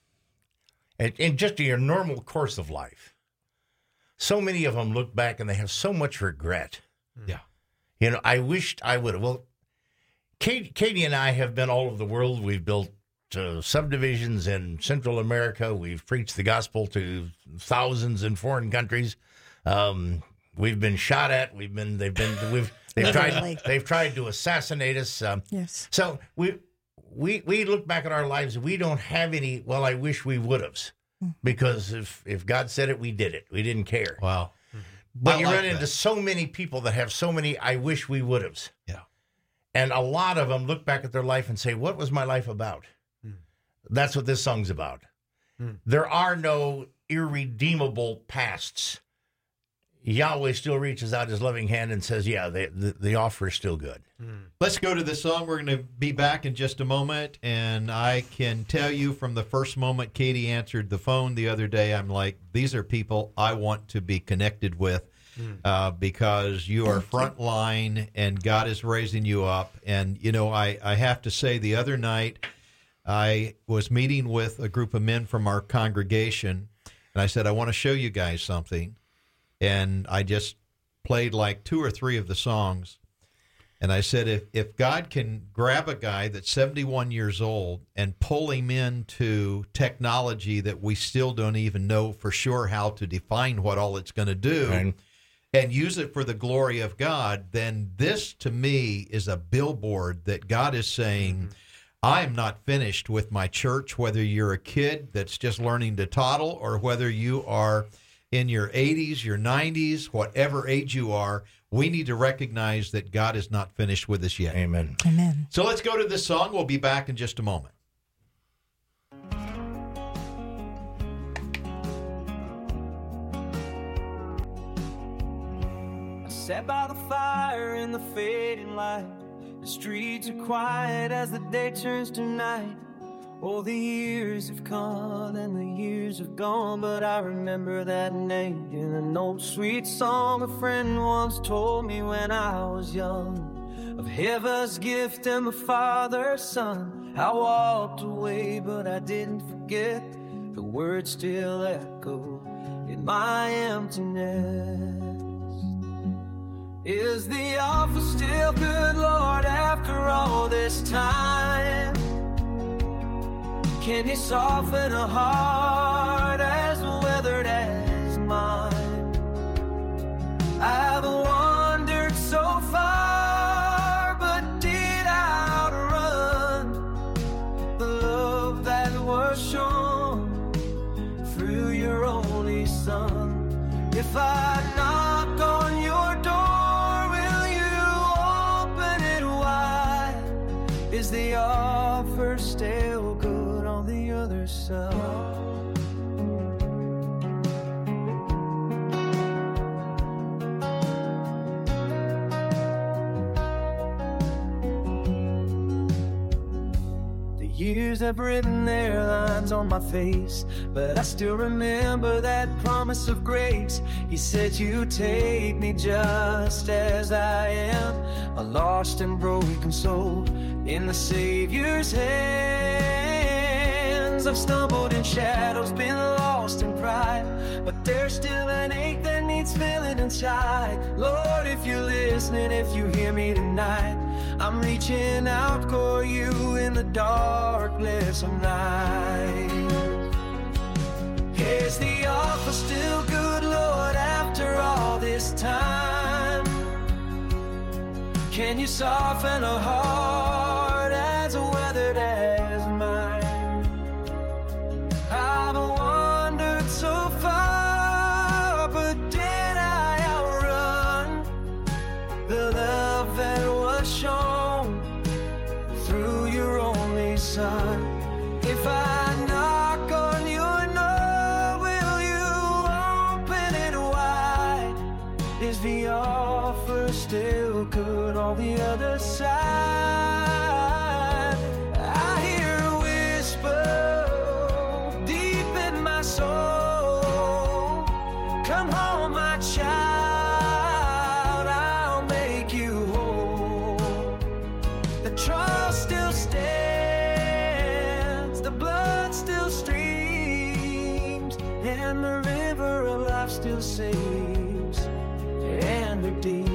in just your normal course of life, so many of them look back and they have so much regret. Yeah. You know, I wished I would have. Well, Katie, Katie and I have been all over the world. We've built uh, subdivisions in Central America. We've preached the gospel to thousands in foreign countries. Um, we've been shot at. We've been, they've been, we've, they've tried, they've tried to assassinate us. Um, yes. So we, we, we look back at our lives. We don't have any, well, I wish we would have. Because if, if God said it, we did it. We didn't care. Wow. Mm-hmm. But I you like run that. into so many people that have so many I wish we would have. Yeah. And a lot of them look back at their life and say, what was my life about? Mm. That's what this song's about. Mm. There are no irredeemable pasts. Yahweh still reaches out his loving hand and says, yeah, the, the, the offer is still good. Mm. Let's go to the song. We're going to be back in just a moment. And I can tell you from the first moment Katie answered the phone the other day, I'm like, these are people I want to be connected with mm. uh, because you are frontline and God is raising you up. And, you know, I, I have to say the other night I was meeting with a group of men from our congregation. And I said, I want to show you guys something. And I just played like two or three of the songs. And I said, if, if God can grab a guy that's seventy-one years old and pull him into technology that we still don't even know for sure how to define what all it's going to do, right. and use it for the glory of God, then this to me is a billboard that God is saying, mm-hmm. I am not finished with my church, whether you're a kid that's just learning to toddle or whether you are in your eighties, your nineties, whatever age you are, we need to recognize that God is not finished with us yet. Amen. Amen. So let's go to this song. We'll be back in just a moment. I sat by the fire in the fading light. The streets are quiet as the day turns to night. Oh, the years have come and the years have gone, but I remember that name in an old sweet song a friend once told me when I was young. Of heaven's gift and my father's son. I walked away, but I didn't forget. The words still echo in my emptiness. Is the offer still good, Lord, after all this time? Can he soften a heart as weathered as mine? I've wandered so far, but did outrun the love that was shown through your only son. If I knock on your door, will you open it wide? Is the offer still good? yourself. Years have written their lines on my face, but I still remember that promise of grace. He said, you take me just as I am, a lost and broken soul in the Savior's hands. I've stumbled in shadows, been lost in pride, but there's still an ache that needs filling inside. Lord, if you're listening, if you hear me tonight, I'm reaching out for you in the darkness of night. Is the offer still good, Lord, after all this time? Can you soften a heart as weathered as mine? I've wandered so far, but did I outrun the love that was shown through your only Son? If I knock on your door, will you open it wide? Is the offer still good on the other side? I hear a whisper deep in my soul, come home, my child, I'll make you whole. The trust still stands, the blood still streams, and the river of life still saves and redeems.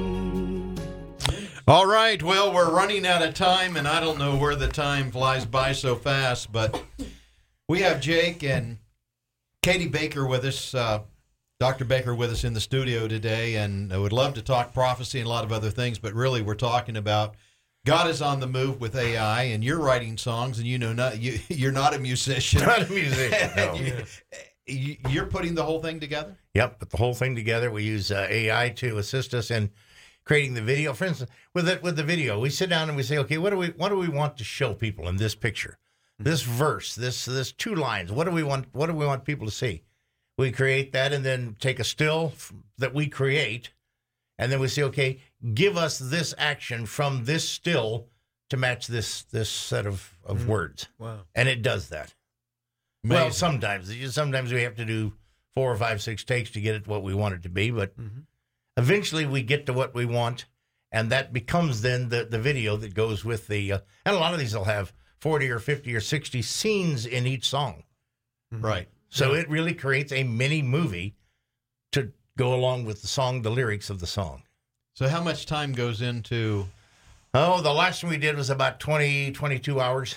All right, well, we're running out of time, and I don't know where the time flies by so fast, but we have Jake and Katie Baker with us, uh, Doctor Baker with us in the studio today, and I would love to talk prophecy and a lot of other things, but really we're talking about God is on the move with A I, and you're writing songs, and you know not you you're not a musician. Not a musician, no. you, you- you're putting the whole thing together? Yep, put the whole thing together. We use uh, A I to assist us in creating the video. For instance, with it, with the video, we sit down and we say, okay, what do we what do we want to show people in this picture, this verse, this this two lines? What do we want? What do we want people to see? We create that, and then take a still f- that we create, and then we say, okay, give us this action from this still to match this this set of of words. Wow. And it does that. Amazing. Well, sometimes sometimes we have to do four or five, six takes to get it what we want it to be, but eventually we get to what we want, and that becomes then the, the video that goes with the. Uh, and a lot of these will have forty or fifty or sixty scenes in each song, Right. so it really creates a mini movie to go along with the song, the lyrics of the song. So how much time goes into Oh, the last one we did was about twenty, twenty-two hours.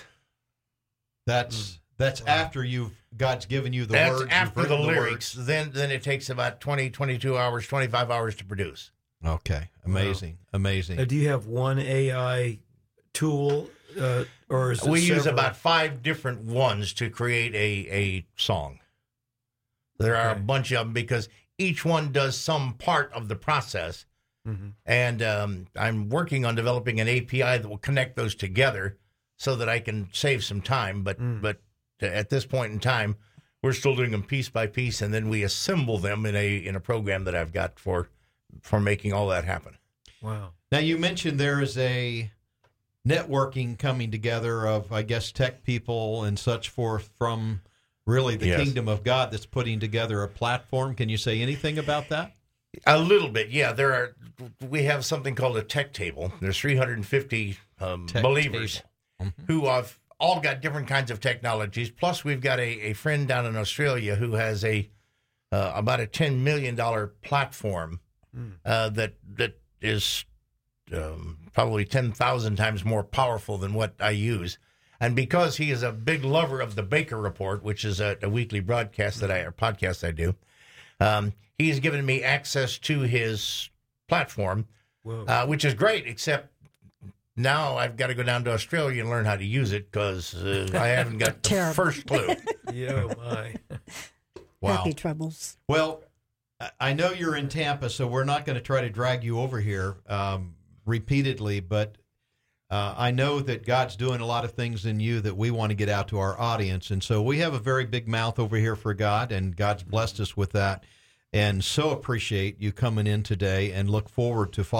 that's that's after you've God's given you the That's words. you've after the written lyrics. words. Then then it takes about twenty, twenty-two hours, twenty-five hours to produce. Okay, amazing, amazing. Now, do you have one A I tool, uh, or is it We use several? about five different ones to create a, a song. There are a Okay. bunch of them because each one does some part of the process. Mhm. And um, I'm working on developing an A P I that will connect those together so that I can save some time. But Mm. but at this point in time, we're still doing them piece by piece, and then we assemble them in a in a program that I've got for for making all that happen. Wow. Now, you mentioned there is a networking coming together of, I guess, tech people and such forth from really the Yes. kingdom of God that's putting together a platform. Can you say anything about that? A little bit, yeah. There are. We have something called a tech table. There's three hundred fifty um, Tech believers table. who have all got different kinds of technologies. Plus, we've got a, a friend down in Australia who has a uh, about a ten million dollar platform uh, that that is um, probably ten thousand times more powerful than what I use. And because he is a big lover of the Baker Report, which is a, a weekly broadcast that I or podcast I do. Um, He's given me access to his platform, Whoa. uh, which is great, except now I've got to go down to Australia and learn how to use it because uh, I haven't got the Terrible. first clue. Yeah, oh my. Wow. Happy troubles. Well, I- I know you're in Tampa, so we're not going to try to drag you over here um, repeatedly, but uh, I know that God's doing a lot of things in you that we want to get out to our audience. And so we have a very big mouth over here for God, and God's blessed us with that. And so appreciate you coming in today and look forward to following